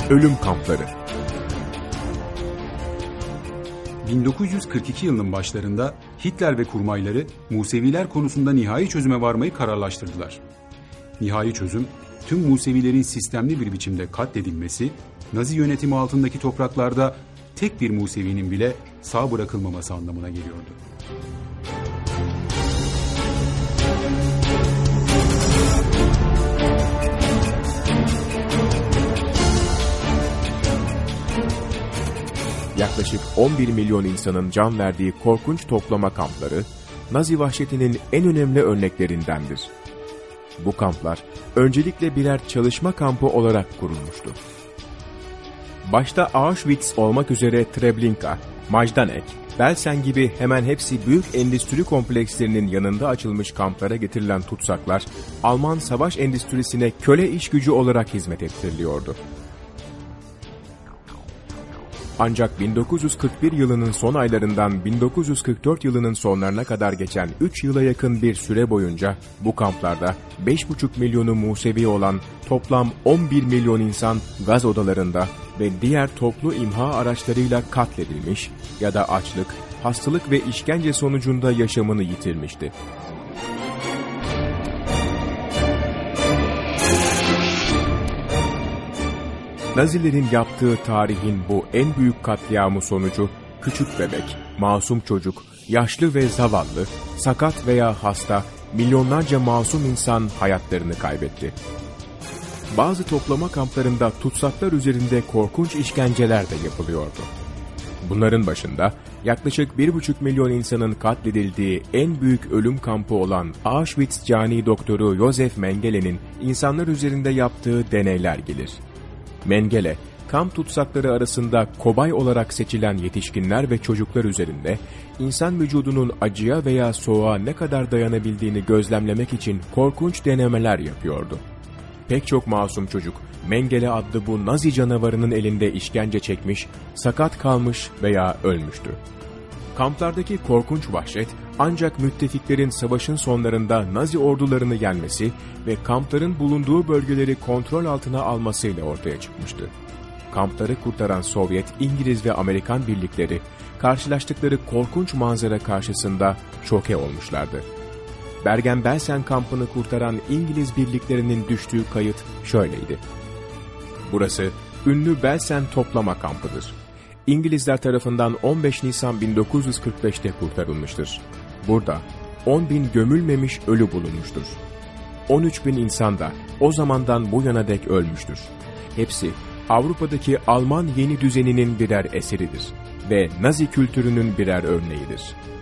Ölüm kampları. 1942 yılının başlarında Hitler ve kurmayları Museviler konusunda nihai çözüme varmayı kararlaştırdılar. Nihai çözüm, tüm Musevilerin sistemli bir biçimde katledilmesi, Nazi yönetimi altındaki topraklarda tek bir Musevi'nin bile sağ bırakılmaması anlamına geliyordu. Yaklaşık 11 milyon insanın can verdiği korkunç toplama kampları, Nazi vahşetinin en önemli örneklerindendir. Bu kamplar öncelikle birer çalışma kampı olarak kurulmuştu. Başta Auschwitz olmak üzere Treblinka, Majdanek, Belsen gibi hemen hepsi büyük endüstri komplekslerinin yanında açılmış kamplara getirilen tutsaklar, Alman savaş endüstrisine köle iş gücü olarak hizmet ettiriliyordu. Ancak 1941 yılının son aylarından 1944 yılının sonlarına kadar geçen 3 yıla yakın bir süre boyunca bu kamplarda 5,5 milyonu Musevi olan toplam 11 milyon insan gaz odalarında ve diğer toplu imha araçlarıyla katledilmiş ya da açlık, hastalık ve işkence sonucunda yaşamını yitirmişti. Nazilerin yaptığı tarihin bu en büyük katliamı sonucu küçük bebek, masum çocuk, yaşlı ve zavallı, sakat veya hasta milyonlarca masum insan hayatlarını kaybetti. Bazı toplama kamplarında tutsaklar üzerinde korkunç işkenceler de yapılıyordu. Bunların başında yaklaşık 1,5 milyon insanın katledildiği en büyük ölüm kampı olan Auschwitz cani doktoru Josef Mengele'nin insanlar üzerinde yaptığı deneyler gelir. Mengele, kamp tutsakları arasında kobay olarak seçilen yetişkinler ve çocuklar üzerinde insan vücudunun acıya veya soğuğa ne kadar dayanabildiğini gözlemlemek için korkunç denemeler yapıyordu. Pek çok masum çocuk, Mengele adlı bu Nazi canavarının elinde işkence çekmiş, sakat kalmış veya ölmüştü. Kamplardaki korkunç vahşet ancak müttefiklerin savaşın sonlarında Nazi ordularını yenmesi ve kampların bulunduğu bölgeleri kontrol altına almasıyla ortaya çıkmıştı. Kampları kurtaran Sovyet, İngiliz ve Amerikan birlikleri karşılaştıkları korkunç manzara karşısında şoke olmuşlardı. Bergen-Belsen kampını kurtaran İngiliz birliklerinin düştüğü kayıt şöyleydi. Burası ünlü Belsen toplama kampıdır. İngilizler tarafından 15 Nisan 1945'te kurtarılmıştır. Burada 10.000 gömülmemiş ölü bulunmuştur. 13.000 insan da o zamandan bu yana dek ölmüştür. Hepsi Avrupa'daki Alman yeni düzeninin birer eseridir ve Nazi kültürünün birer örneğidir.